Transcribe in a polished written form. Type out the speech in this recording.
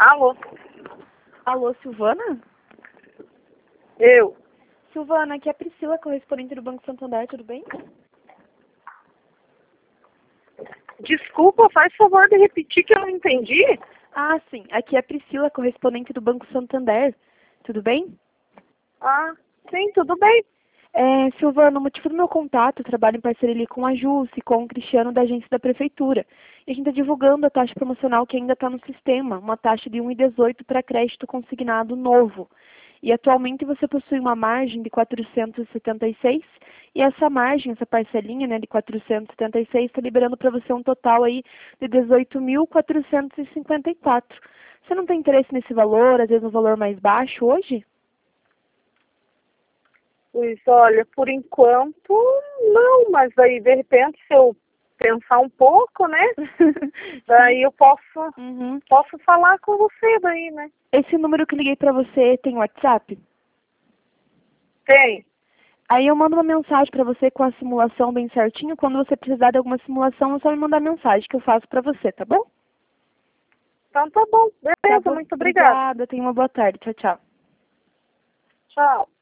Alô? Alô, Silvana? Eu? Silvana, aqui é a Priscila, correspondente do Banco Santander, tudo bem? Desculpa, faz favor de repetir que eu não entendi. Ah, sim, aqui é a Priscila, correspondente do Banco Santander, tudo bem? Ah, sim, tudo bem. Silvana, o motivo do meu contato, eu trabalho em parceria ali com a Jusce, com o Cristiano da agência da Prefeitura. E a gente está divulgando a taxa promocional que ainda está no sistema, uma taxa de 1,18 para crédito consignado novo. E atualmente você possui uma margem de 476 e essa margem, essa parcelinha, né, de 476 está liberando para você um total aí de 18.454. Você não tem interesse nesse valor, às vezes um valor mais baixo hoje? Pois olha, por enquanto não, mas aí de repente se eu pensar um pouco, né? Daí eu posso falar com você daí, né? Esse número que eu liguei para você tem WhatsApp? Tem. Aí eu mando uma mensagem para você com a simulação bem certinho. Quando você precisar de alguma simulação, é só me mandar mensagem que eu faço para você, tá bom? Então tá bom, Tá beleza, bom. muito obrigada. Obrigada, tenha uma boa tarde. Tchau, tchau. Tchau.